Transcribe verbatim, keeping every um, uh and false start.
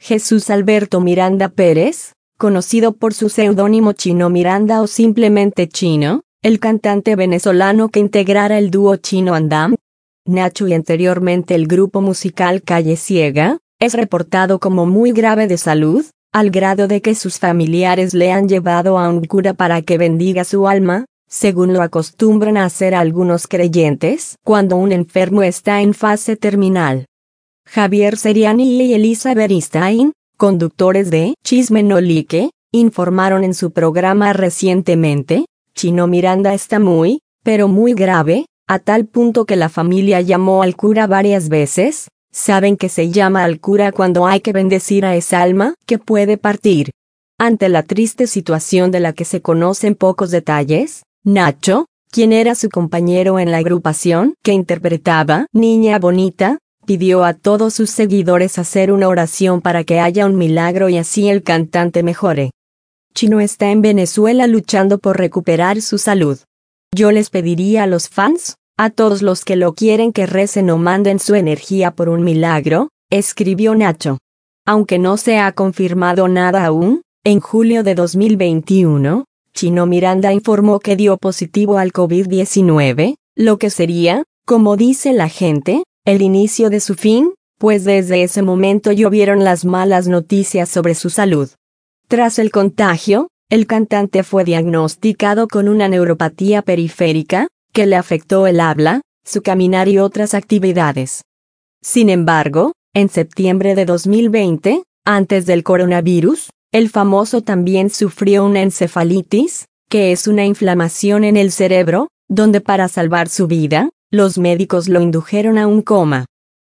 Jesús Alberto Miranda Pérez, conocido por su seudónimo Chino Miranda o simplemente Chino, el cantante venezolano que integrara el dúo Chino Andam, Nacho y anteriormente el grupo musical Calle Ciega, es reportado como muy grave de salud, al grado de que sus familiares le han llevado a un cura para que bendiga su alma, según lo acostumbran a hacer algunos creyentes cuando un enfermo está en fase terminal. Javier Seriani y Elisa Beristain, conductores de Chisme No Like, informaron en su programa recientemente, Chino Miranda está muy, pero muy grave, a tal punto que la familia llamó al cura varias veces. ¿Saben que se llama al cura cuando hay que bendecir a esa alma que puede partir? Ante la triste situación de la que se conocen pocos detalles, Nacho, quien era su compañero en la agrupación que interpretaba Niña Bonita, pidió a todos sus seguidores hacer una oración para que haya un milagro y así el cantante mejore. Chino está en Venezuela luchando por recuperar su salud. Yo les pediría a los fans, a todos los que lo quieren, que recen o manden su energía por un milagro, escribió Nacho. Aunque no se ha confirmado nada aún, en julio de dos mil veintiuno, Chino Miranda informó que dio positivo al COVID diecinueve, lo que sería, como dice la gente, el inicio de su fin, pues desde ese momento llovieron las malas noticias sobre su salud. Tras el contagio, el cantante fue diagnosticado con una neuropatía periférica, que le afectó el habla, su caminar y otras actividades. Sin embargo, en septiembre de dos mil veinte, antes del coronavirus, el famoso también sufrió una encefalitis, que es una inflamación en el cerebro, donde para salvar su vida, los médicos lo indujeron a un coma.